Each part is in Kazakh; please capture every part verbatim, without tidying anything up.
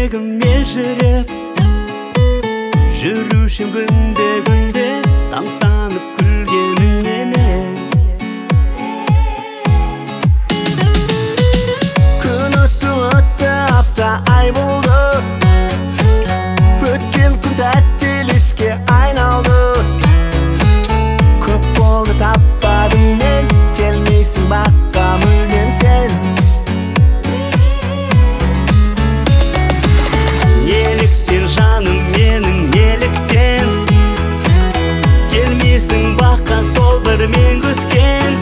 жүрегім елжіреп жүрушім күнде күнде тамсанып күлгеніңе күн өтті өтті апта ай болды өткен күн тәттелеске айналды көп болды таппадым мен келмейсің баққа мүлдем сен неліктен жаным менің неліктен келмейсің баққа сол бір мен күткен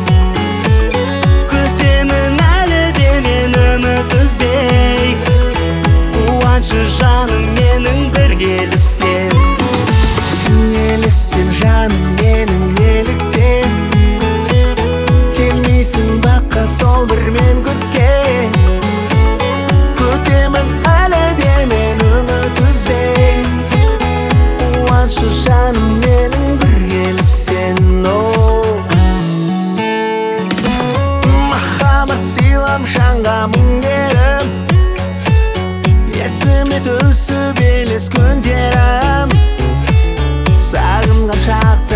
күтемін әлі де мен үміт үзбей қуаншы жаным менің бір келіп сен неліктен жаным менің неліктен келмейсің баққа сол бір мен күткен күтемін әлі де мен үміт үзбей қуаншы жаным менің бір келіп сен махаббат сыйлап жанға мұңдерім есіме түсіп елес күндерім сағынған шақта